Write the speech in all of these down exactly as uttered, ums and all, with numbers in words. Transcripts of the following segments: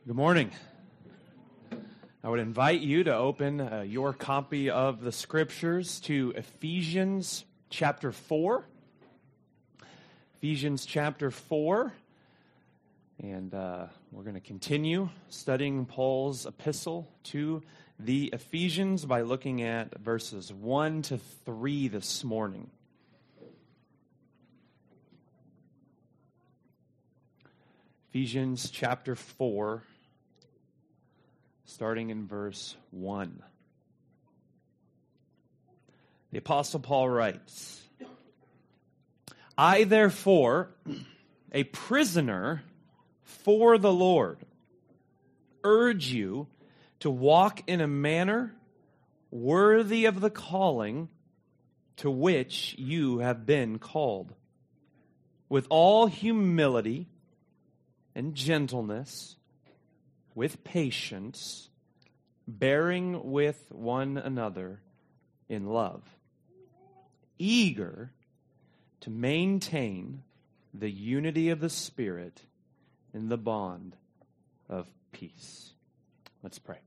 Good morning. I would invite you to open uh, your copy of the Scriptures to Ephesians chapter four. Ephesians chapter four. And uh, we're going to continue studying Paul's epistle to the Ephesians by looking at verses one to three this morning. Ephesians chapter four, starting in verse one. The Apostle Paul writes, I therefore, a prisoner for the Lord, urge you to walk in a manner worthy of the calling to which you have been called, with all humility and gentleness, with patience, bearing with one another in love, eager to maintain the unity of the Spirit in the bond of peace. Let's pray.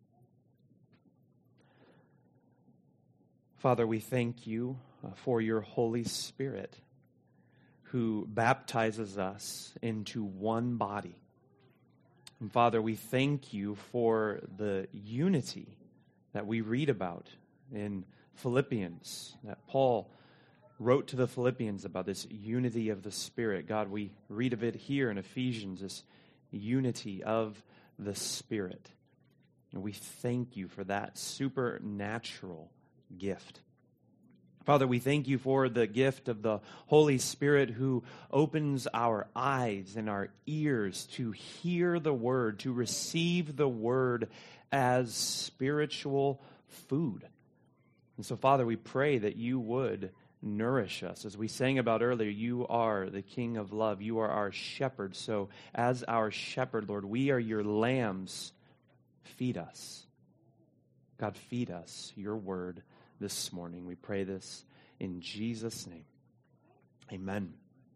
Father, we thank you for your Holy Spirit, who baptizes us into one body. And Father, we thank you for the unity that we read about in Philippians, that Paul wrote to the Philippians about this unity of the Spirit. God, we read of it here in Ephesians, this unity of the Spirit. And we thank you for that supernatural gift. Father, we thank you for the gift of the Holy Spirit who opens our eyes and our ears to hear the Word, to receive the Word as spiritual food. And so, Father, we pray that you would nourish us. As we sang about earlier, you are the King of love. You are our shepherd. So as our shepherd, Lord, we are your lambs. Feed us. God, feed us your word this morning. We pray this in Jesus' name. Amen.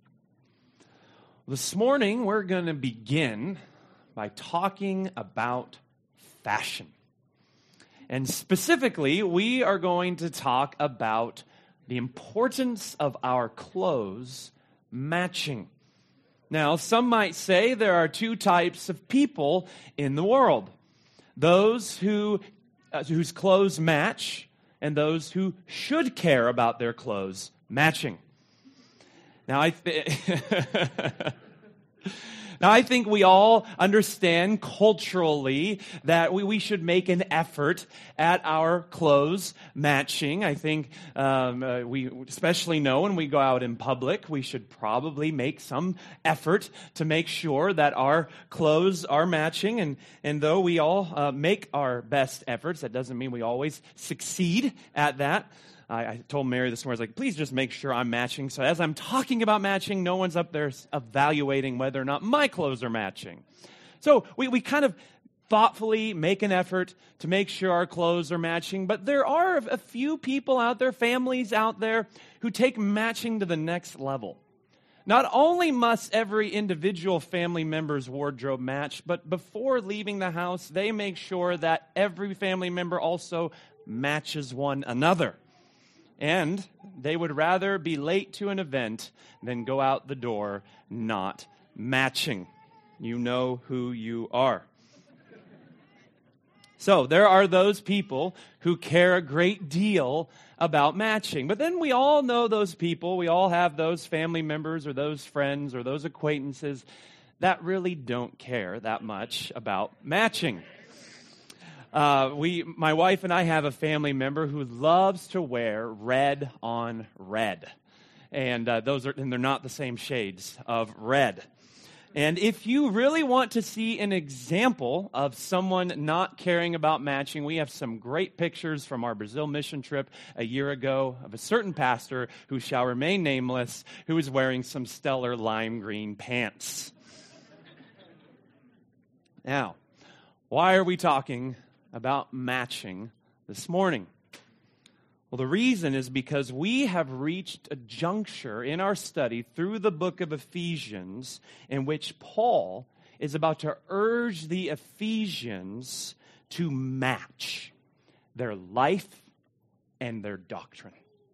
This morning, we're going to begin by talking about fashion. And specifically, we are going to talk about the importance of our clothes matching. Now, some might say there are two types of people in the world. Those who uh, whose clothes match, and those who should care about their clothes matching. Now, I th- Now, I think we all understand culturally that we, we should make an effort at our clothes matching. I think um, uh, we especially know when we go out in public, we should probably make some effort to make sure that our clothes are matching. And, and though we all uh, make our best efforts, that doesn't mean we always succeed at that. I, I told Mary this morning, I was like, please just make sure I'm matching. So as I'm talking about matching, no one's up there evaluating whether or not my clothes are matching. So we, we kind of thoughtfully make an effort to make sure our clothes are matching. But there are a few people out there, families out there, who take matching to the next level. Not only must every individual family member's wardrobe match, but before leaving the house, they make sure that every family member also matches one another. And they would rather be late to an event than go out the door not matching. You know who you are. So there are those people who care a great deal about matching. But then we all know those people. We all have those family members or those friends or those acquaintances that really don't care that much about matching. Uh, we, my wife and I have a family member who loves to wear red on red, and uh, those are, and they're not the same shades of red. And if you really want to see an example of someone not caring about matching, we have some great pictures from our Brazil mission trip a year ago of a certain pastor who shall remain nameless, who is wearing some stellar lime green pants. Now, why are we talking about matching this morning? Well, the reason is because we have reached a juncture in our study through the book of Ephesians in which Paul is about to urge the Ephesians to match their life and their doctrine.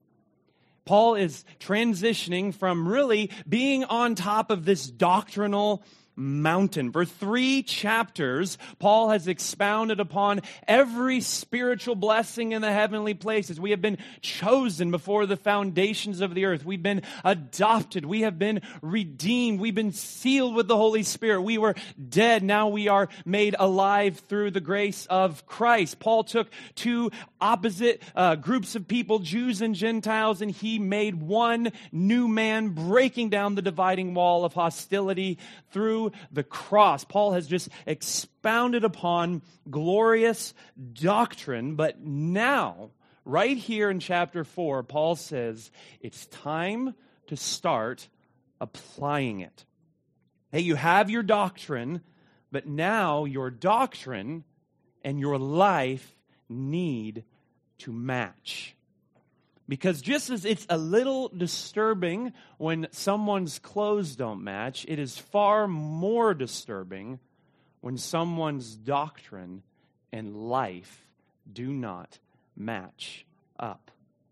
Paul is transitioning from really being on top of this doctrinal mountain. For three chapters, Paul has expounded upon every spiritual blessing in the heavenly places. We have been chosen before the foundations of the earth. We've been adopted. We have been redeemed. We've been sealed with the Holy Spirit. We were dead. Now we are made alive through the grace of Christ. Paul took two opposite uh, groups of people, Jews and Gentiles, and he made one new man, breaking down the dividing wall of hostility through the cross. Paul has just expounded upon glorious doctrine, but now, right here in chapter four, Paul says it's time to start applying it. Hey, you have your doctrine, but now your doctrine and your life need to match. Because just as it's a little disturbing when someone's clothes don't match, it is far more disturbing when someone's doctrine and life do not match up.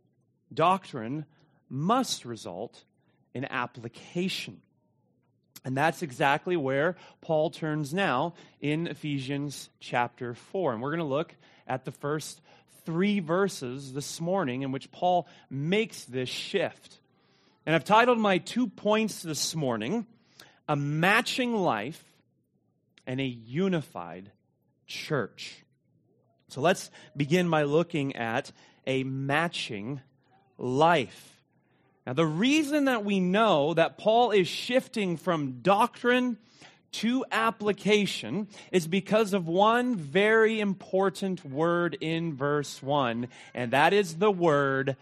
Doctrine must result in application. And that's exactly where Paul turns now in Ephesians chapter four. And we're going to look at the first three verses this morning in which Paul makes this shift. And I've titled my two points this morning, A Matching Life and a Unified Church. So let's begin by looking at a matching life. Now, the reason that we know that Paul is shifting from doctrine to application is because of one very important word in verse one, and that is the word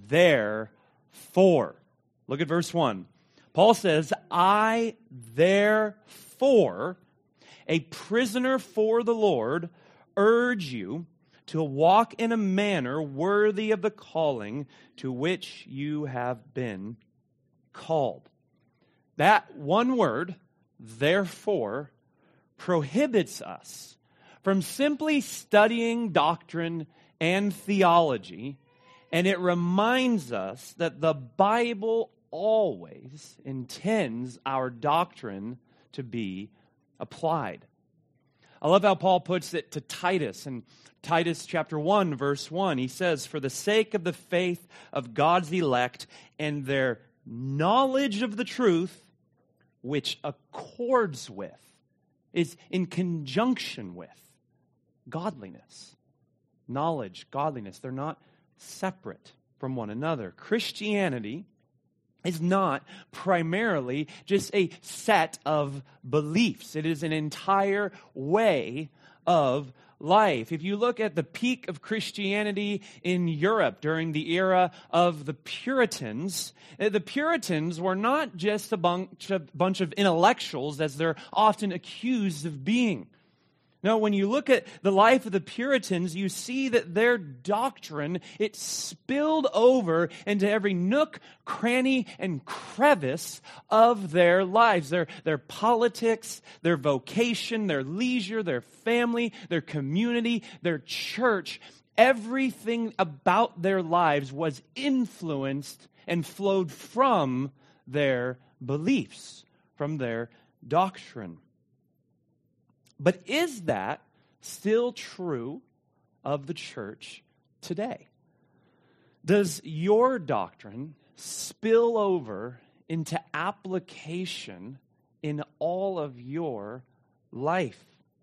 therefore. Look at verse one. Paul says, I therefore, a prisoner for the Lord, urge you to walk in a manner worthy of the calling to which you have been called. That one word, therefore, prohibits us from simply studying doctrine and theology, and it reminds us that the Bible always intends our doctrine to be applied. I love how Paul puts it to Titus. In Titus chapter one, verse one, he says, for the sake of the faith of God's elect and their knowledge of the truth, which accords with, is in conjunction with godliness. Knowledge, godliness, they're not separate from one another. Christianity is not primarily just a set of beliefs. It is an entire way of life. If you look at the peak of Christianity in Europe during the era of the Puritans, the Puritans were not just a bunch of, bunch of intellectuals as they're often accused of being. No, when you look at the life of the Puritans, you see that their doctrine, it spilled over into every nook, cranny, and crevice of their lives. Their, their politics, their vocation, their leisure, their family, their community, their church. Everything about their lives was influenced and flowed from their beliefs, from their doctrine. But is that still true of the church today? Does your doctrine spill over into application in all of your life?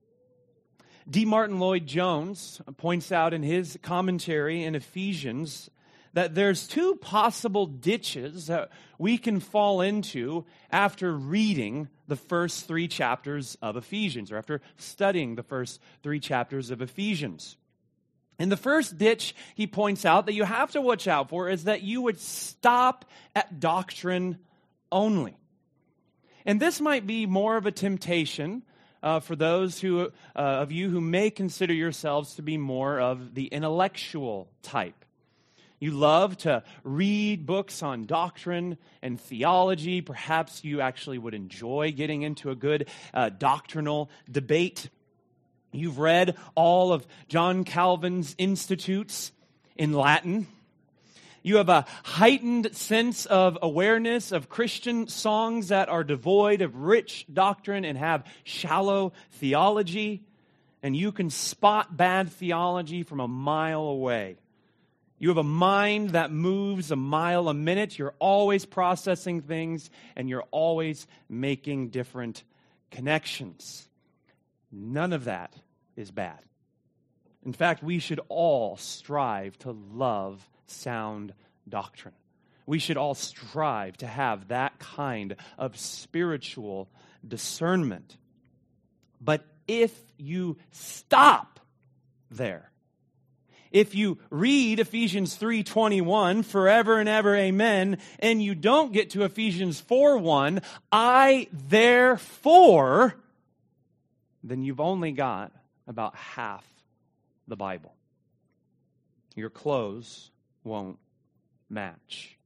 D. Martin Lloyd-Jones points out in his commentary in Ephesians that there's two possible ditches that we can fall into after reading the first three chapters of Ephesians, or after studying the first three chapters of Ephesians. And the first ditch he points out that you have to watch out for is that you would stop at doctrine only. And this might be more of a temptation uh, for those who uh, of you who may consider yourselves to be more of the intellectual type. You love to read books on doctrine and theology. Perhaps you actually would enjoy getting into a good uh, doctrinal debate. You've read all of John Calvin's Institutes in Latin. You have a heightened sense of awareness of Christian songs that are devoid of rich doctrine and have shallow theology. And you can spot bad theology from a mile away. You have a mind that moves a mile a minute. You're always processing things, and you're always making different connections. None of that is bad. In fact, we should all strive to love sound doctrine. We should all strive to have that kind of spiritual discernment. But if you stop there, if you read Ephesians three twenty-one, forever and ever, amen, and you don't get to Ephesians four one, I therefore, then you've only got about half the Bible. Your clothes won't match.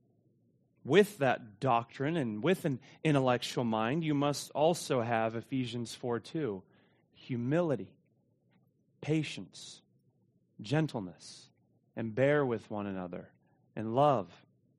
With that doctrine and with an intellectual mind, you must also have Ephesians four two, humility, patience, gentleness, and bear with one another, and love.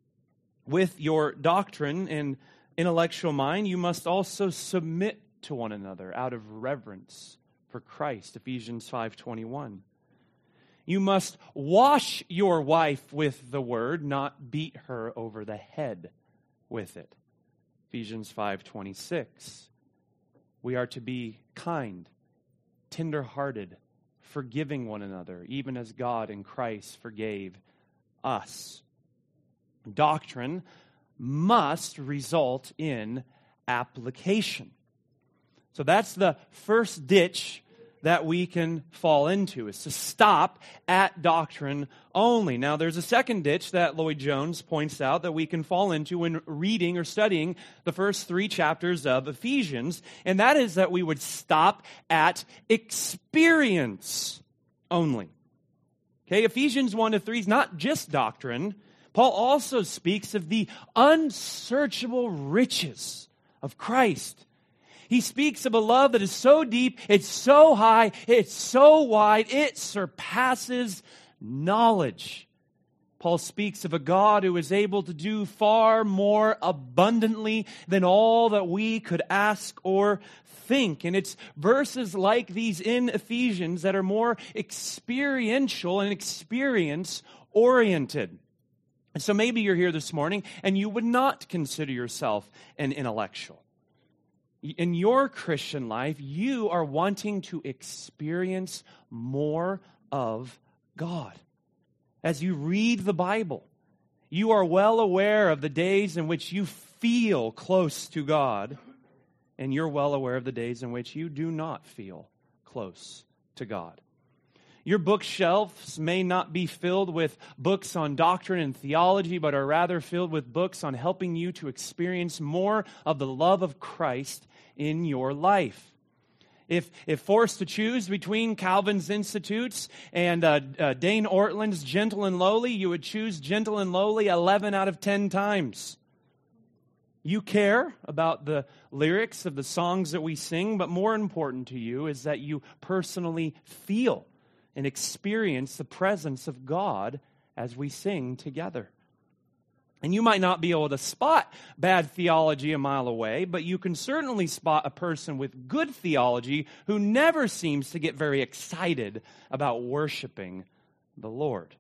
With your doctrine and intellectual mind, you must also submit to one another out of reverence for Christ, Ephesians five twenty-one. You must wash your wife with the word, not beat her over the head with it, Ephesians five twenty-six. We are to be kind, tender-hearted, forgiving one another, even as God in Christ forgave us. Doctrine must result in application. So that's the first ditch that we can fall into, is to stop at doctrine only. Now, there's a second ditch that Lloyd-Jones points out that we can fall into when reading or studying the first three chapters of Ephesians, and that is that we would stop at experience only. Okay, Ephesians one to three is not just doctrine. Paul also speaks of the unsearchable riches of Christ. He speaks of a love that is so deep, it's so high, it's so wide, it surpasses knowledge. Paul speaks of a God who is able to do far more abundantly than all that we could ask or think. And it's verses like these in Ephesians that are more experiential and experience-oriented. And so maybe you're here this morning and you would not consider yourself an intellectual. In your Christian life, you are wanting to experience more of God. As you read the Bible, you are well aware of the days in which you feel close to God, and you're well aware of the days in which you do not feel close to God. Your bookshelves may not be filled with books on doctrine and theology, but are rather filled with books on helping you to experience more of the love of Christ in your life. If, if forced to choose between Calvin's Institutes and uh, uh, Dane Ortland's Gentle and Lowly, you would choose Gentle and Lowly eleven out of ten times. You care about the lyrics of the songs that we sing, but more important to you is that you personally feel and experience the presence of God as we sing together. And you might not be able to spot bad theology a mile away, but you can certainly spot a person with good theology who never seems to get very excited about worshiping the Lord.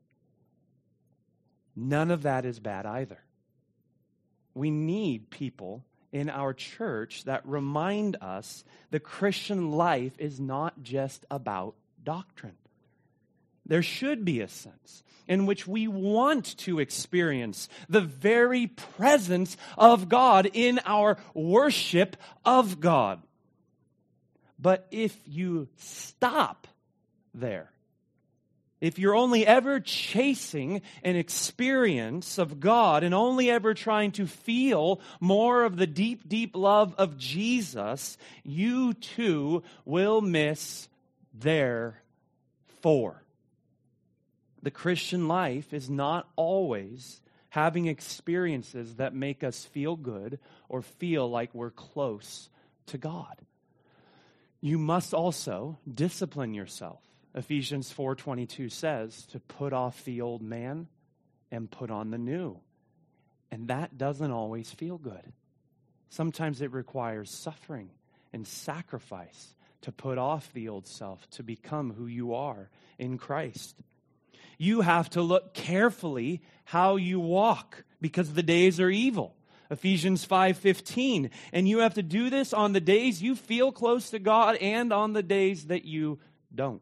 None of that is bad either. We need people in our church that remind us the Christian life is not just about doctrine. There should be a sense in which we want to experience the very presence of God in our worship of God. But if you stop there, if you're only ever chasing an experience of God and only ever trying to feel more of the deep, deep love of Jesus, you too will miss therefore. the Christian life is not always having experiences that make us feel good or feel like we're close to God. You must also discipline yourself. Ephesians four twenty-two says to put off the old man and put on the new. And that doesn't always feel good. Sometimes it requires suffering and sacrifice to put off the old self, to become who you are in Christ. You have to look carefully how you walk because the days are evil. Ephesians five fifteen. And you have to do this on the days you feel close to God and on the days that you don't.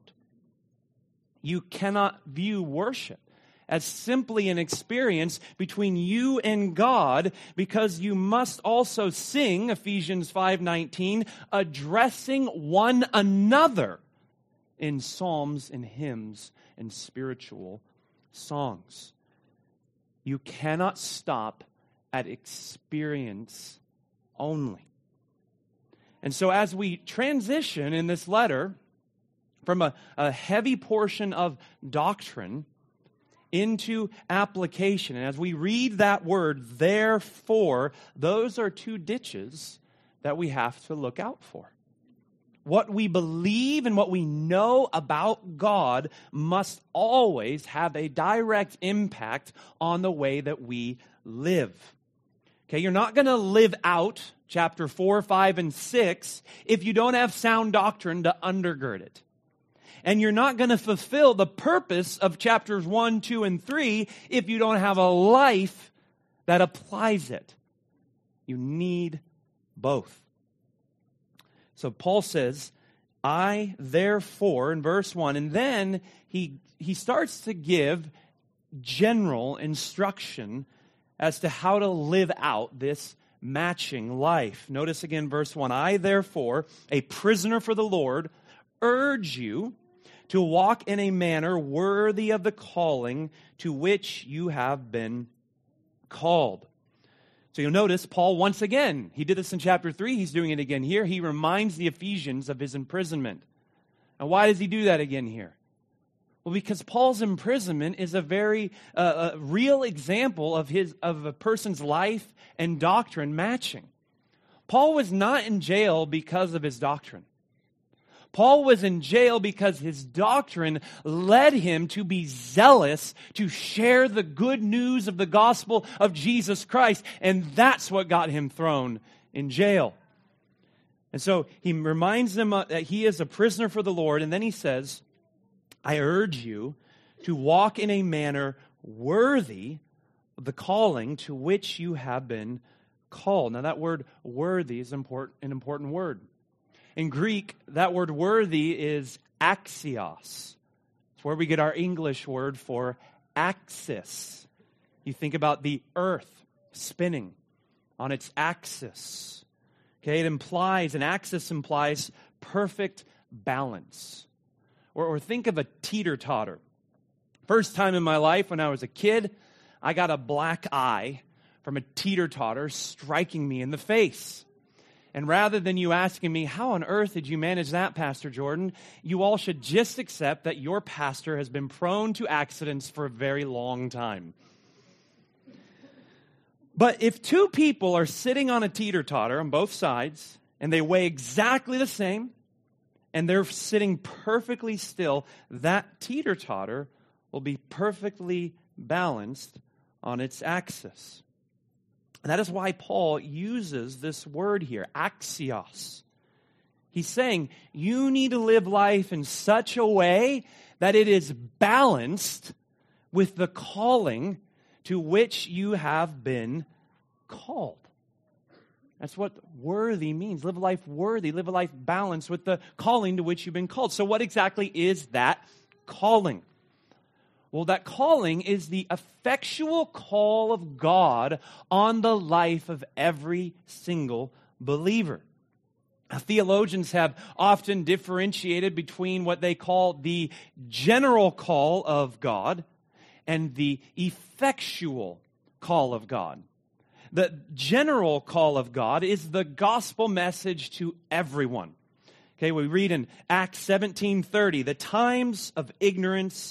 You cannot view worship as simply an experience between you and God, because you must also sing, Ephesians five nineteen, addressing one another in psalms and hymns and spiritual songs. You cannot stop at experience only. And so as we transition in this letter from a, a heavy portion of doctrine into application, and as we read that word, therefore, those are two ditches that we have to look out for. What we believe and what we know about God must always have a direct impact on the way that we live. Okay, you're not going to live out chapter four, five, and six if you don't have sound doctrine to undergird it. And you're not going to fulfill the purpose of chapters one, two, and three if you don't have a life that applies it. You need both. So Paul says, I therefore, in verse one, and then he, he starts to give general instruction as to how to live out this matching life. Notice again verse one, I therefore, a prisoner for the Lord, urge you to walk in a manner worthy of the calling to which you have been called. So you'll notice Paul, once again, he did this in chapter three, he's doing it again here. He reminds the Ephesians of his imprisonment. And why does he do that again here? Well, because Paul's imprisonment is a very uh, a real example of his of a person's life and doctrine matching. Paul was not in jail because of his doctrine. Paul was in jail because his doctrine led him to be zealous to share the good news of the gospel of Jesus Christ, and that's what got him thrown in jail. And so he reminds them that he is a prisoner for the Lord, and then he says, I urge you to walk in a manner worthy of the calling to which you have been called. Now that word worthy is important, an important word. In Greek, that word worthy is axios. It's where we get our English word for axis. You think about the earth spinning on its axis. Okay, it implies, an axis implies perfect balance. Or, or think of a teeter-totter. First time in my life when I was a kid, I got a black eye from a teeter-totter striking me in the face. And rather than you asking me, how on earth did you manage that, Pastor Jordan? You all should just accept that your pastor has been prone to accidents for a very long time. But if two people are sitting on a teeter-totter on both sides, and they weigh exactly the same, and they're sitting perfectly still, that teeter-totter will be perfectly balanced on its axis. And that is why Paul uses this word here, axios. He's saying you need to live life in such a way that it is balanced with the calling to which you have been called. That's what worthy means. Live a life worthy. Live a life balanced with the calling to which you've been called. So what exactly is that calling? Well, that calling is the effectual call of God on the life of every single believer. Now, theologians have often differentiated between what they call the general call of God and the effectual call of God. The general call of God is the gospel message to everyone. Okay, we read in Acts seventeen thirty, the times of ignorance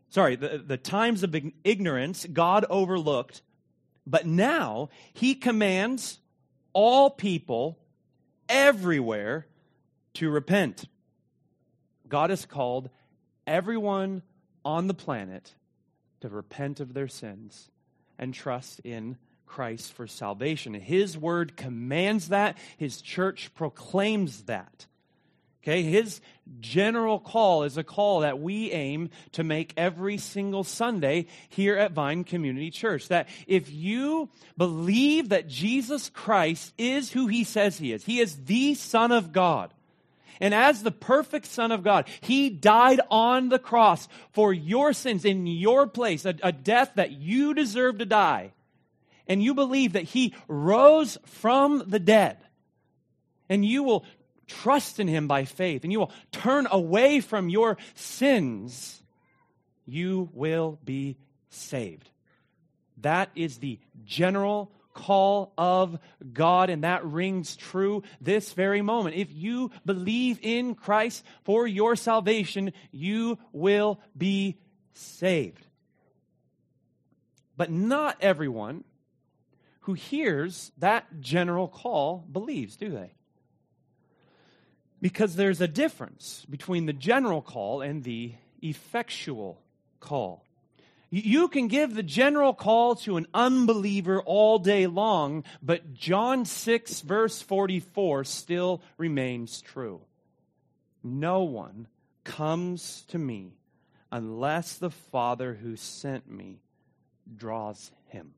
sorry, the, the times of ignorance God overlooked, but now he commands all people everywhere to repent. God has called everyone on the planet to repent of their sins and trust in Christ for salvation. His word commands that. His church proclaims that. Okay, his general call is a call that we aim to make every single Sunday here at Vine Community Church. That if you believe that Jesus Christ is who he says he is, he is the Son of God, and as the perfect Son of God, he died on the cross for your sins in your place, a, a death that you deserve to die. And you believe that he rose from the dead, and you will trust in him by faith, and you will turn away from your sins, you will be saved. That is the general call of God, and that rings true this very moment. If you believe in Christ for your salvation, you will be saved. But not everyone who hears that general call believes, do they? Because there's a difference between the general call and the effectual call. You can give the general call to an unbeliever all day long, but John six, verse forty-four still remains true. No one comes to me unless the Father who sent me draws him.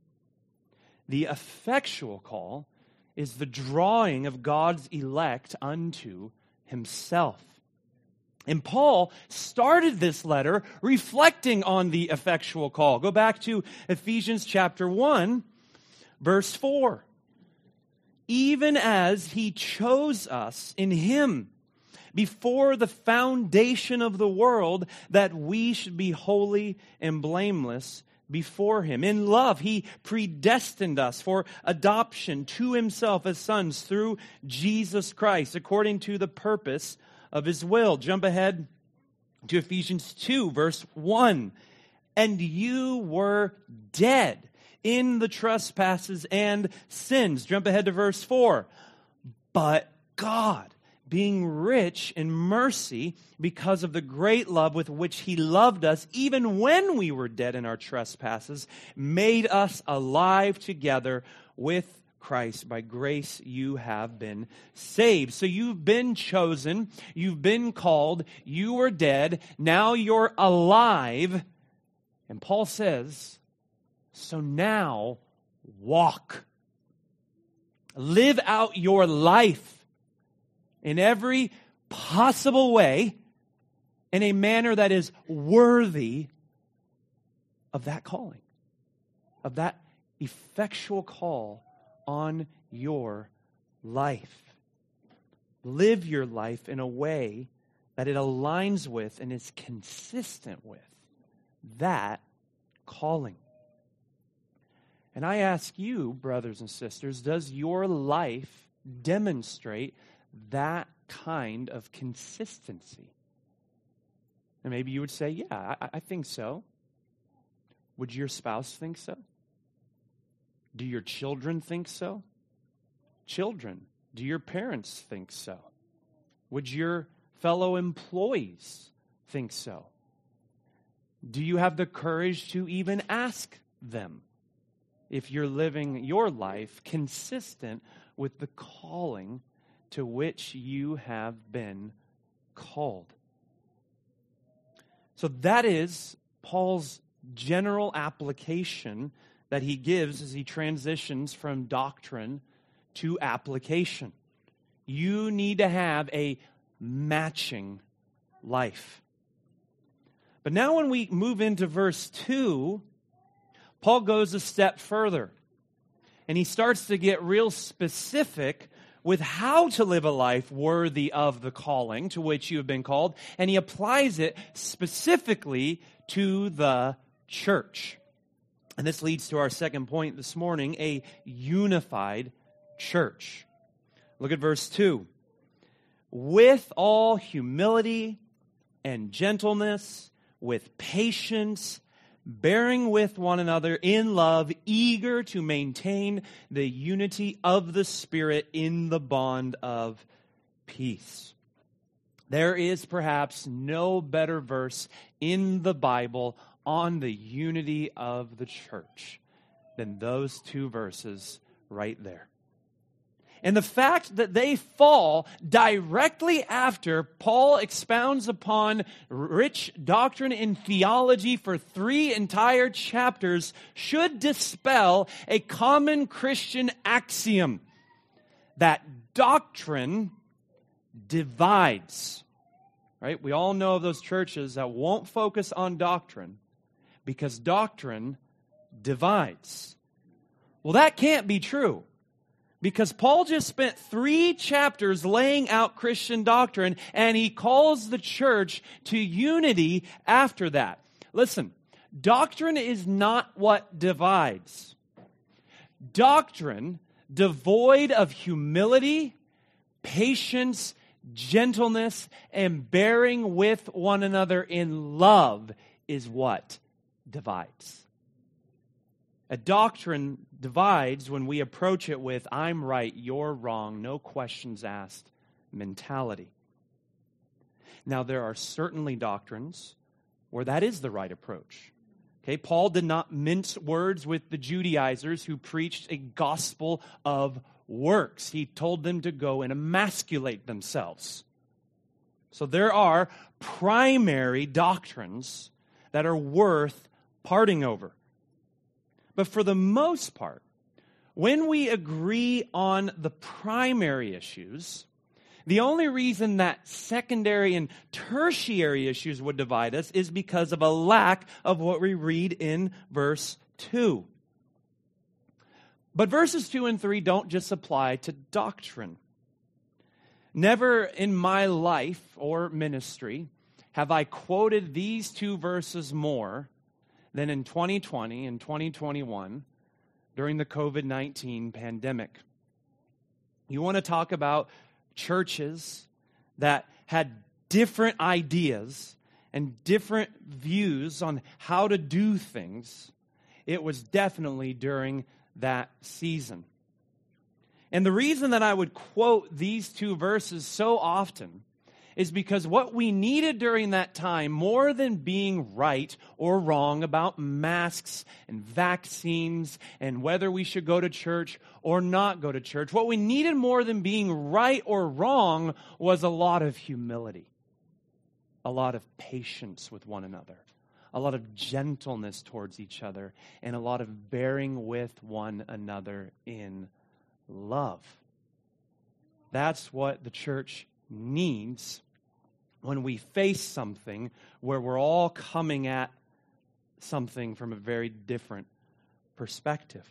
The effectual call is the drawing of God's elect unto himself. And Paul started this letter reflecting on the effectual call. Go back to Ephesians chapter one, verse four. Even as he chose us in him before the foundation of the world, that we should be holy and blameless before him. In love, he predestined us for adoption to himself as sons through Jesus Christ, according to the purpose of his will. Jump ahead to Ephesians two, verse one. And you were dead in the trespasses and sins. Jump ahead to verse four. But God, being rich in mercy, because of the great love with which he loved us, even when we were dead in our trespasses, made us alive together with Christ. By grace you have been saved. So you've been chosen, you've been called, you were dead, now you're alive. And Paul says, so now walk. Live out your life in every possible way, in a manner that is worthy of that calling, of that effectual call on your life. Live your life in a way that it aligns with and is consistent with that calling. And I ask you, brothers and sisters, does your life demonstrate that kind of consistency? And maybe you would say, yeah, I, I think so. Would your spouse think so? Do your children think so? Children, do your parents think so? Would your fellow employees think so? Do you have the courage to even ask them if you're living your life consistent with the calling to which you have been called? So that is Paul's general application that he gives as he transitions from doctrine to application. You need to have a matching life. But now when we move into verse two, Paul goes a step further. And he starts to get real specific with how to live a life worthy of the calling to which you have been called. And he applies it specifically to the church. And this leads to our second point this morning, a unified church. Look at verse two. With all humility and gentleness, with patience, bearing with one another in love, eager to maintain the unity of the Spirit in the bond of peace. There is perhaps no better verse in the Bible on the unity of the church than those two verses right there. And the fact that they fall directly after Paul expounds upon rich doctrine and theology for three entire chapters should dispel a common Christian axiom that doctrine divides. Right? We all know of those churches that won't focus on doctrine because doctrine divides. Well, that can't be true. Because Paul just spent three chapters laying out Christian doctrine, and he calls the church to unity after that. Listen, doctrine is not what divides. Doctrine, devoid of humility, patience, gentleness, and bearing with one another in love, is what divides. A doctrine divides when we approach it with, I'm right, you're wrong, no questions asked mentality. Now, there are certainly doctrines where that is the right approach. Okay, Paul did not mince words with the Judaizers who preached a gospel of works. He told them to go and emasculate themselves. So there are primary doctrines that are worth parting over. But for the most part, when we agree on the primary issues, the only reason that secondary and tertiary issues would divide us is because of a lack of what we read in verse two. But verses two and three don't just apply to doctrine. Never in my life or ministry have I quoted these two verses more than in twenty twenty and twenty twenty-one during the covid nineteen pandemic. You want to talk about churches that had different ideas and different views on how to do things. It was definitely during that season. And the reason that I would quote these two verses so often is because what we needed during that time, more than being right or wrong about masks and vaccines and whether we should go to church or not go to church, what we needed more than being right or wrong was a lot of humility, a lot of patience with one another, a lot of gentleness towards each other, and a lot of bearing with one another in love. That's what the church needs when we face something where we're all coming at something from a very different perspective.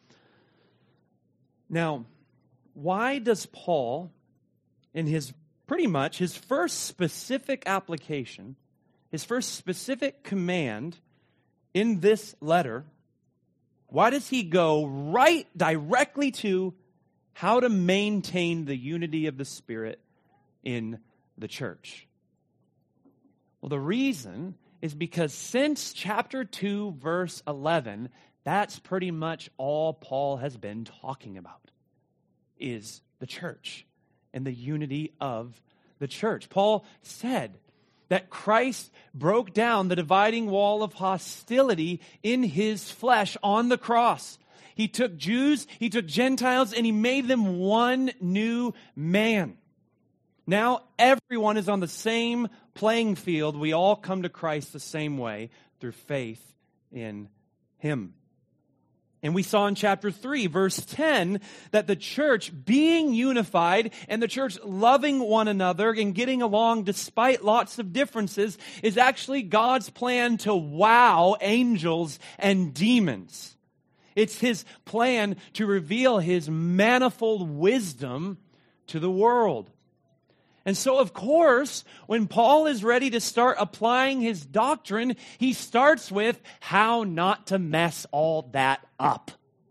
Now, why does Paul, in his pretty much his first specific application, his first specific command in this letter, why does he go right directly to how to maintain the unity of the Spirit in the church? Well, the reason is because since chapter two, verse eleven, that's pretty much all Paul has been talking about, is the church and the unity of the church. Paul said that Christ broke down the dividing wall of hostility in his flesh on the cross. He took Jews, he took Gentiles, and he made them one new man. Now everyone is on the same playing field. We all come to Christ the same way through faith in him. And we saw in chapter three, verse ten, that the church being unified and the church loving one another and getting along despite lots of differences is actually God's plan to wow angels and demons. It's his plan to reveal his manifold wisdom to the world. And so, of course, when Paul is ready to start applying his doctrine, he starts with how not to mess all that up.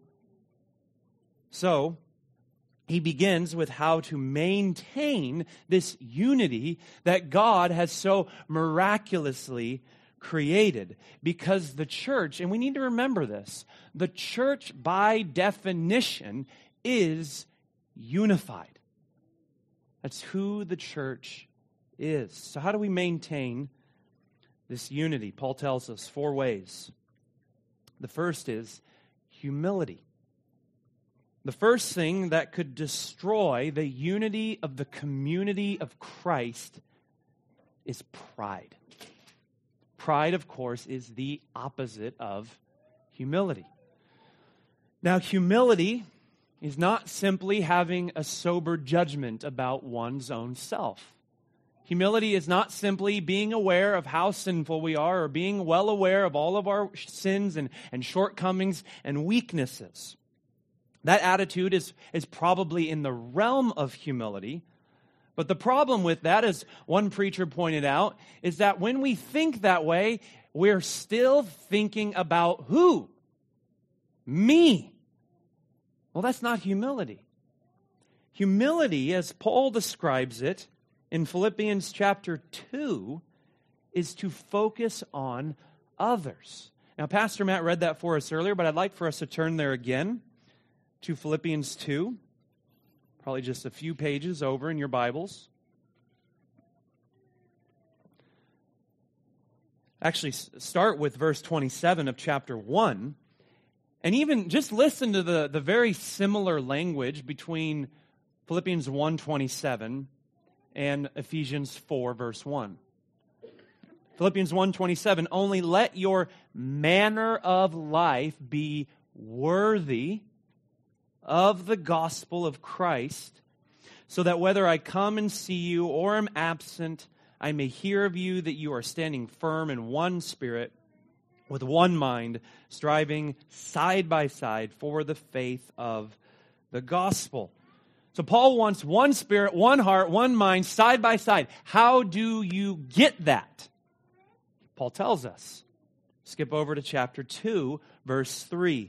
So, he begins with how to maintain this unity that God has so miraculously created, because the church, and we need to remember this, the church by definition is unified. That's who the church is. So how do we maintain this unity? Paul tells us four ways. The first is humility. The first thing that could destroy the unity of the community of Christ is pride. Pride, of course, is the opposite of humility. Now, humility is not simply having a sober judgment about one's own self. Humility is not simply being aware of how sinful we are or being well aware of all of our sins and, and shortcomings and weaknesses. That attitude is, is probably in the realm of humility. But the problem with that, as one preacher pointed out, is that when we think that way, we're still thinking about who? Me. Well, that's not humility. Humility, as Paul describes it in Philippians chapter two, is to focus on others. Now, Pastor Matt read that for us earlier, but I'd like for us to turn there again to Philippians two, probably just a few pages over in your Bibles. Actually, start with verse twenty-seven of chapter one, and even just listen to the, the very similar language between Philippians one twenty-seven and Ephesians four, verse one. Philippians one twenty-seven, only let your manner of life be worthy of the gospel of Christ, so that whether I come and see you or am absent, I may hear of you that you are standing firm in one spirit, with one mind, striving side by side for the faith of the gospel. So Paul wants one spirit, one heart, one mind, side by side. How do you get that? Paul tells us. Skip over to chapter two, verse three.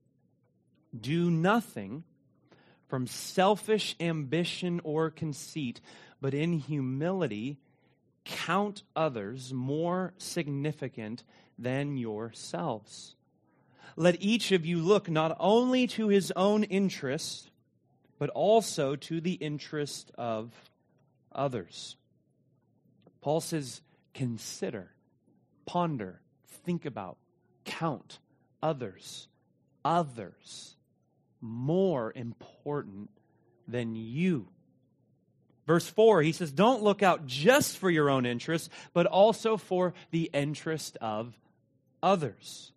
Do nothing from selfish ambition or conceit, but in humility count others more significant than yourselves. Let each of you look not only to his own interest, but also to the interest of others. Paul says, consider, ponder, think about, count others, others. More important than you. Verse four, he says, don't look out just for your own interest, but also for the interest of others.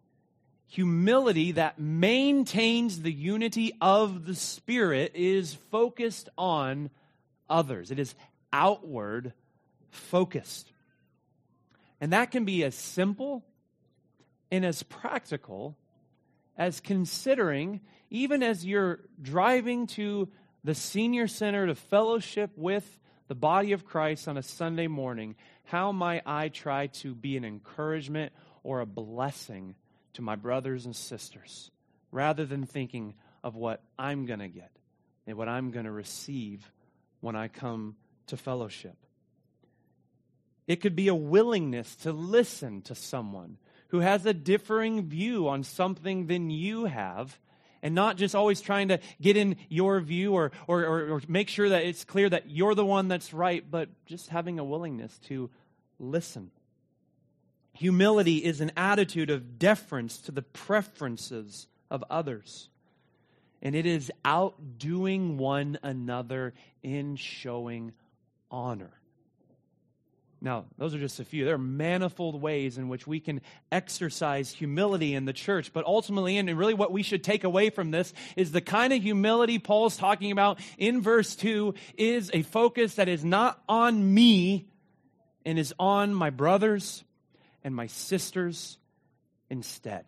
Humility that maintains the unity of the Spirit is focused on others. It is outward focused. And that can be as simple and as practical as considering, even as you're driving to the senior center to fellowship with the body of Christ on a Sunday morning, how might I try to be an encouragement or a blessing to my brothers and sisters, rather than thinking of what I'm going to get and what I'm going to receive when I come to fellowship. It could be a willingness to listen to someone who has a differing view on something than you have, and not just always trying to get in your view or, or, or, or make sure that it's clear that you're the one that's right, but just having a willingness to listen. Humility is an attitude of deference to the preferences of others, and it is outdoing one another in showing honor. Now, those are just a few. There are manifold ways in which we can exercise humility in the church. But ultimately, and really what we should take away from this, is the kind of humility Paul's talking about in verse two is a focus that is not on me and is on my brothers and my sisters instead.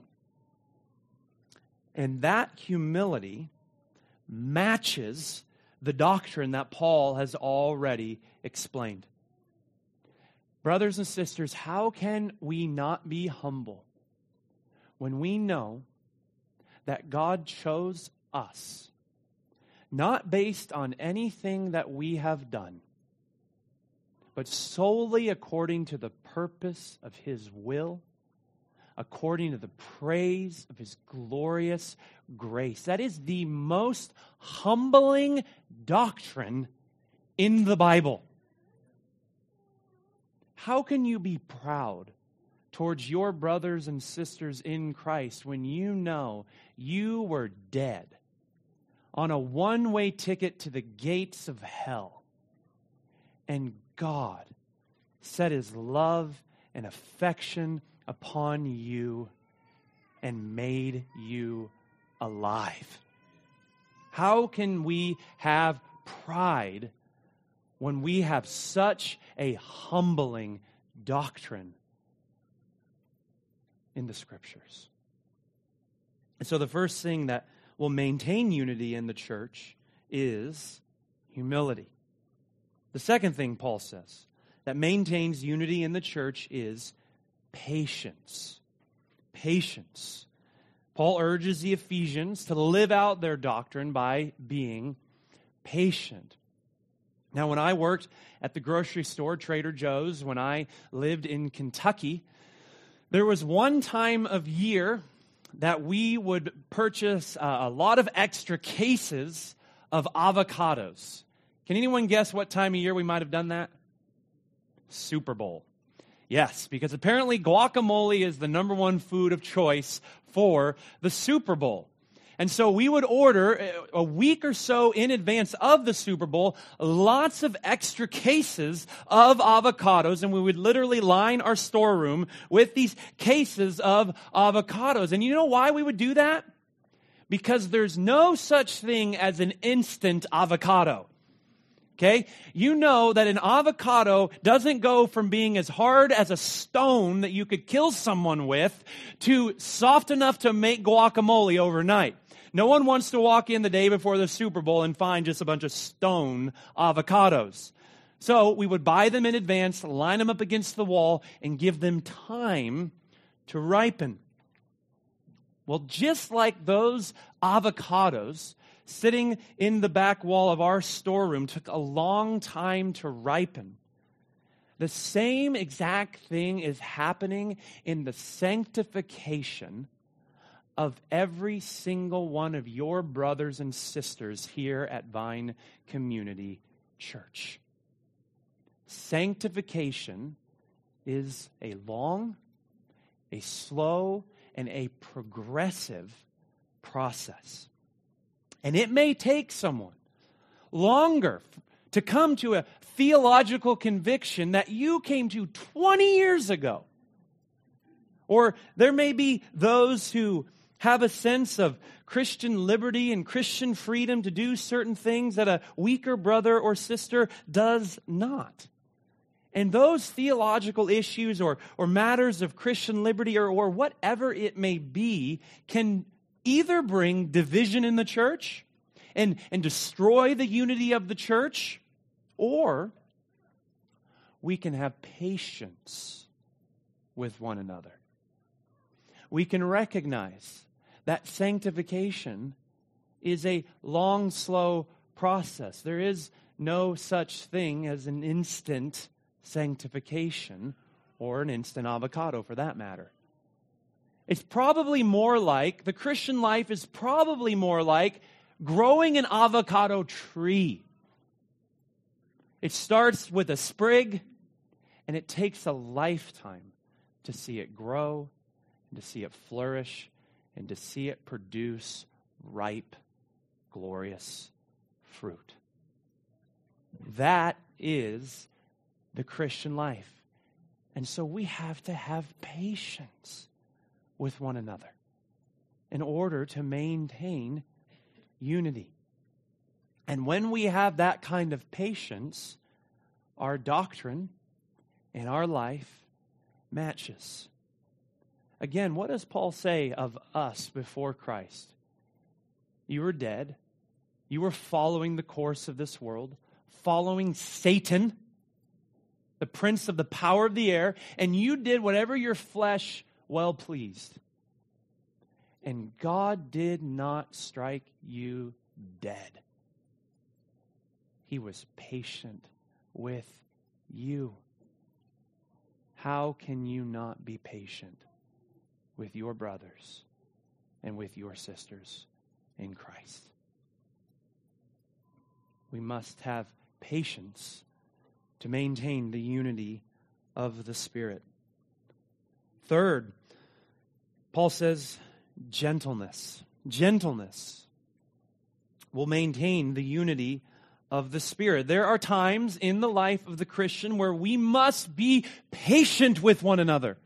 And that humility matches the doctrine that Paul has already explained. Brothers and sisters, how can we not be humble when we know that God chose us, not based on anything that we have done, but solely according to the purpose of his will, according to the praise of his glorious grace. That is the most humbling doctrine in the Bible. How can you be proud towards your brothers and sisters in Christ when you know you were dead on a one-way ticket to the gates of hell, and God set his love and affection upon you and made you alive? How can we have pride when we have such a humbling doctrine in the Scriptures? And so the first thing that will maintain unity in the church is humility. The second thing Paul says that maintains unity in the church is patience. Patience. Paul urges the Ephesians to live out their doctrine by being patient. Now, when I worked at the grocery store, Trader Joe's, when I lived in Kentucky, there was one time of year that we would purchase uh, a lot of extra cases of avocados. Can anyone guess what time of year we might have done that? Super Bowl. Yes, because apparently guacamole is the number one food of choice for the Super Bowl. And so we would order a week or so in advance of the Super Bowl lots of extra cases of avocados, and we would literally line our storeroom with these cases of avocados. And you know why we would do that? Because there's no such thing as an instant avocado. Okay? You know that an avocado doesn't go from being as hard as a stone that you could kill someone with to soft enough to make guacamole overnight. No one wants to walk in the day before the Super Bowl and find just a bunch of stone avocados. So we would buy them in advance, line them up against the wall, and give them time to ripen. Well, just like those avocados sitting in the back wall of our storeroom took a long time to ripen, the same exact thing is happening in the sanctification of every single one of your brothers and sisters here at Vine Community Church. Sanctification is a long, a slow, and a progressive process. And it may take someone longer to come to a theological conviction that you came to twenty years ago. Or there may be those who have a sense of Christian liberty and Christian freedom to do certain things that a weaker brother or sister does not. And those theological issues or, or matters of Christian liberty or, or whatever it may be can either bring division in the church and, and destroy the unity of the church, or we can have patience with one another. We can recognize that sanctification is a long, slow process. There is no such thing as an instant sanctification or an instant avocado for that matter. It's probably more like, the Christian life is probably more like growing an avocado tree. It starts with a sprig, and it takes a lifetime to see it grow, and to see it flourish, and to see it produce ripe, glorious fruit. That is the Christian life. And so we have to have patience with one another in order to maintain unity. And when we have that kind of patience, our doctrine and our life matches. Again, what does Paul say of us before Christ? You were dead. You were following the course of this world, following Satan, the prince of the power of the air, and you did whatever your flesh well pleased. And God did not strike you dead. He was patient with you. How can you not be patient with your brothers and with your sisters in Christ? We must have patience to maintain the unity of the Spirit. Third, Paul says gentleness. Gentleness will maintain the unity of the Spirit. There are times in the life of the Christian where we must be patient with one another.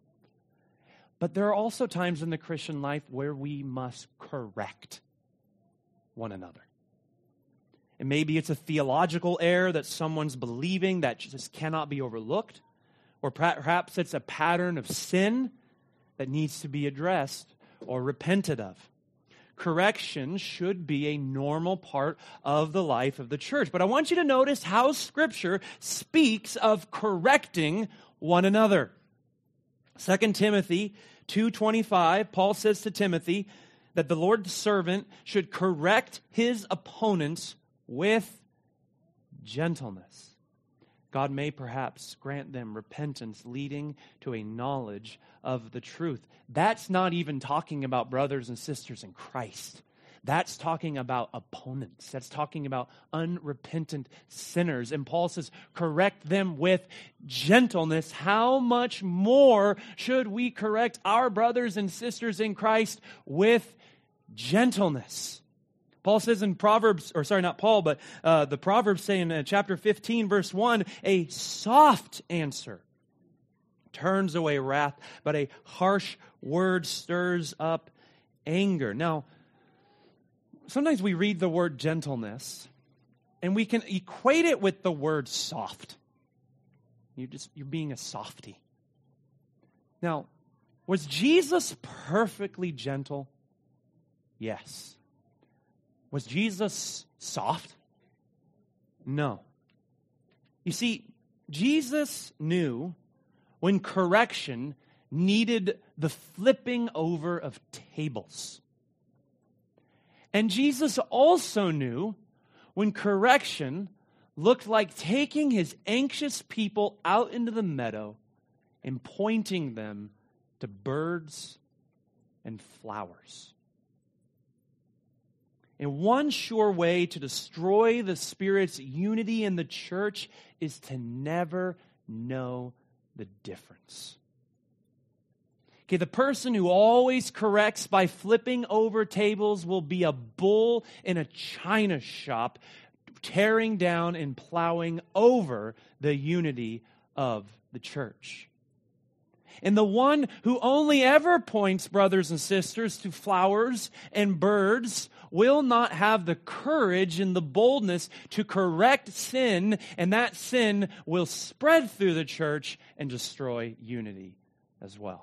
But there are also times in the Christian life where we must correct one another. And maybe it's a theological error that someone's believing that just cannot be overlooked. Or perhaps it's a pattern of sin that needs to be addressed or repented of. Correction should be a normal part of the life of the church. But I want you to notice how Scripture speaks of correcting one another. Second Timothy two twenty-five, Paul says to Timothy that the Lord's servant should correct his opponents with gentleness. God may perhaps grant them repentance leading to a knowledge of the truth. That's not even talking about brothers and sisters in Christ. That's talking about opponents. That's talking about unrepentant sinners. And Paul says, correct them with gentleness. How much more should we correct our brothers and sisters in Christ with gentleness? Paul says in Proverbs, or sorry, not Paul, but uh, the Proverbs say in uh, chapter fifteen, verse one, a soft answer turns away wrath, but a harsh word stirs up anger. Now, sometimes we read the word gentleness, and we can equate it with the word soft. You just you're being a softy. Now, was Jesus perfectly gentle? Yes. Was Jesus soft? No. You see, Jesus knew when correction needed the flipping over of tables. And Jesus also knew when correction looked like taking his anxious people out into the meadow and pointing them to birds and flowers. And one sure way to destroy the Spirit's unity in the church is to never know the difference. Okay, the person who always corrects by flipping over tables will be a bull in a china shop, tearing down and plowing over the unity of the church. And the one who only ever points brothers and sisters to flowers and birds will not have the courage and the boldness to correct sin, and that sin will spread through the church and destroy unity as well.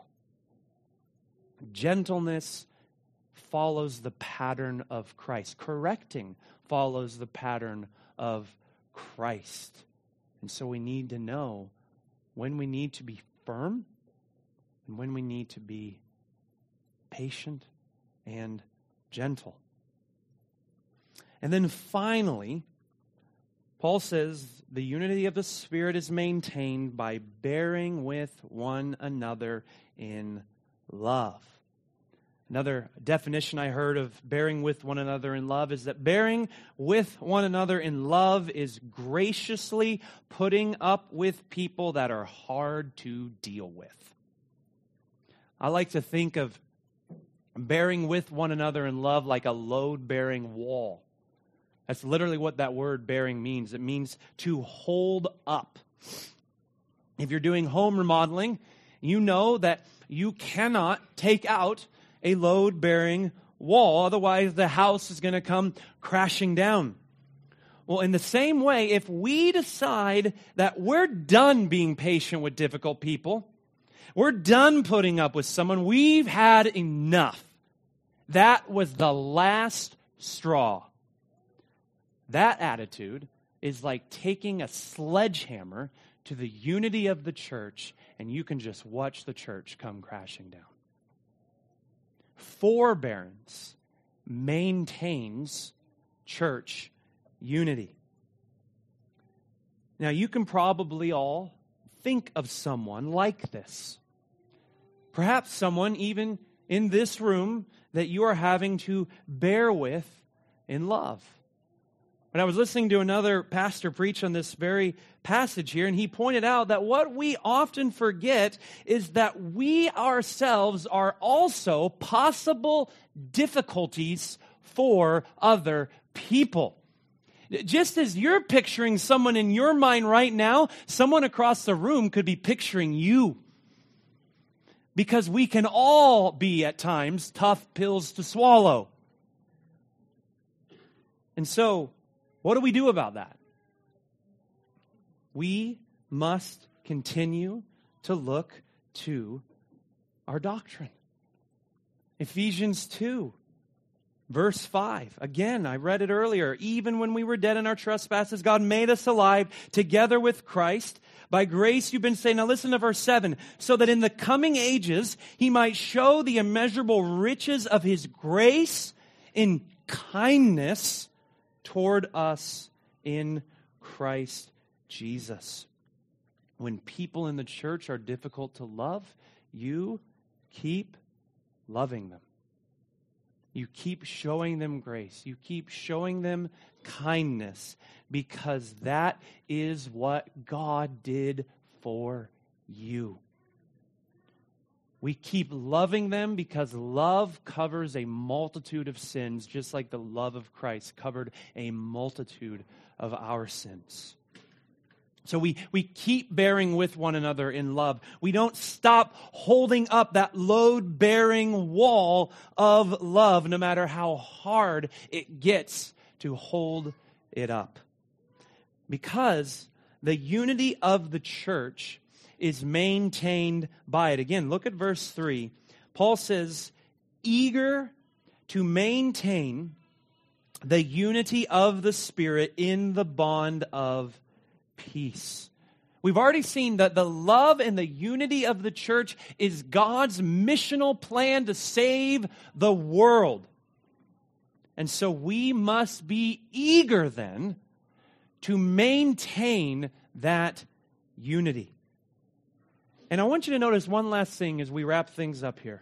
Gentleness follows the pattern of Christ. Correcting follows the pattern of Christ. And so we need to know when we need to be firm and when we need to be patient and gentle. And then finally, Paul says the unity of the Spirit is maintained by bearing with one another in love. Another definition I heard of bearing with one another in love is that bearing with one another in love is graciously putting up with people that are hard to deal with. I like to think of bearing with one another in love like a load-bearing wall. That's literally what that word bearing means. It means to hold up. If you're doing home remodeling, you know that you cannot take out a load-bearing wall. Otherwise, the house is going to come crashing down. Well, in the same way, if we decide that we're done being patient with difficult people, we're done putting up with someone, we've had enough. That was the last straw. That attitude is like taking a sledgehammer to the unity of the church, and you can just watch the church come crashing down. Forbearance maintains church unity. Now, you can probably all think of someone like this. Perhaps someone even in this room that you are having to bear with in love. But I was listening to another pastor preach on this very passage here, and he pointed out that what we often forget is that we ourselves are also possible difficulties for other people. Just as you're picturing someone in your mind right now, someone across the room could be picturing you. Because we can all be, at times, tough pills to swallow. And so, what do we do about that? We must continue to look to our doctrine. Ephesians two, verse five. Again, I read it earlier. Even when we were dead in our trespasses, God made us alive together with Christ. By grace you've been saved. Now listen to verse seven. So that in the coming ages he might show the immeasurable riches of his grace in kindness toward us in Christ Jesus. When people in the church are difficult to love, you keep loving them. You keep showing them grace. You keep showing them kindness, because that is what God did for you. We keep loving them because love covers a multitude of sins, just like the love of Christ covered a multitude of our sins. So we, we keep bearing with one another in love. We don't stop holding up that load-bearing wall of love, no matter how hard it gets to hold it up. Because the unity of the church is maintained by it. Again, look at verse three. Paul says, eager to maintain the unity of the Spirit in the bond of peace. We've already seen that the love and the unity of the church is God's missional plan to save the world. And so we must be eager then to maintain that unity. And I want you to notice one last thing as we wrap things up here.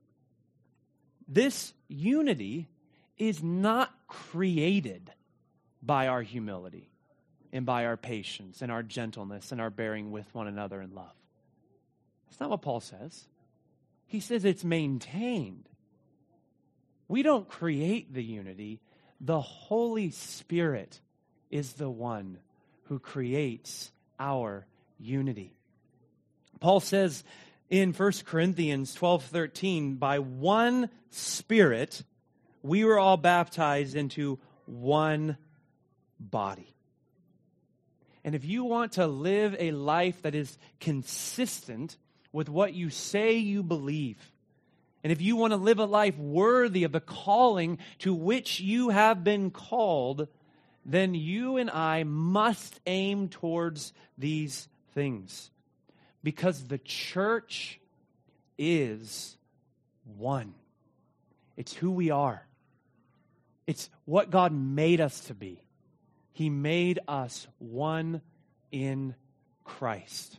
This unity is not created by our humility and by our patience and our gentleness and our bearing with one another in love. That's not what Paul says. He says it's maintained. We don't create the unity. The Holy Spirit is the one who creates our unity. Paul says in First Corinthians twelve thirteen, by one Spirit we were all baptized into one body. And if you want to live a life that is consistent with what you say you believe, and if you want to live a life worthy of the calling to which you have been called, then you and I must aim towards these things. Because the church is one. It's who we are. It's what God made us to be. He made us one in Christ.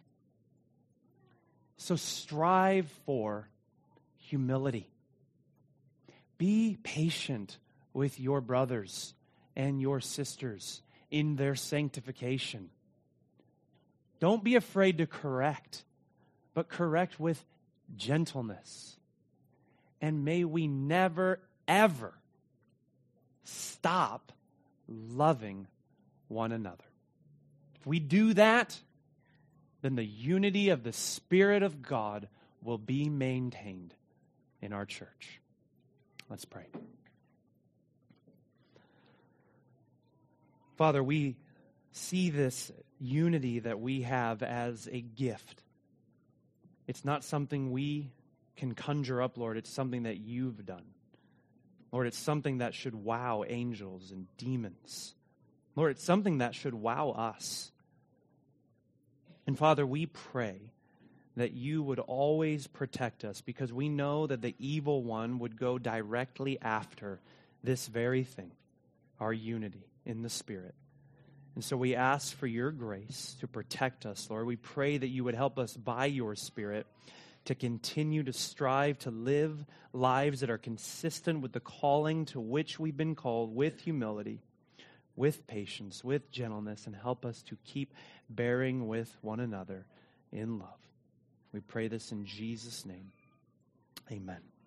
So strive for humility. Be patient with your brothers and your sisters in their sanctification. Don't be afraid to correct, but correct with gentleness. And may we never, ever stop loving one another. If we do that, then the unity of the Spirit of God will be maintained in our church. Let's pray. Father, we see this unity that we have as a gift. It's not something we can conjure up, Lord. It's something that you've done. Lord, it's something that should wow angels and demons. Lord, it's something that should wow us. And Father, we pray that you would always protect us, because we know that the evil one would go directly after this very thing, our unity in the Spirit. And so we ask for your grace to protect us, Lord. We pray that you would help us by your Spirit to continue to strive to live lives that are consistent with the calling to which we've been called, with humility, with patience, with gentleness, and help us to keep bearing with one another in love. We pray this in Jesus' name. Amen.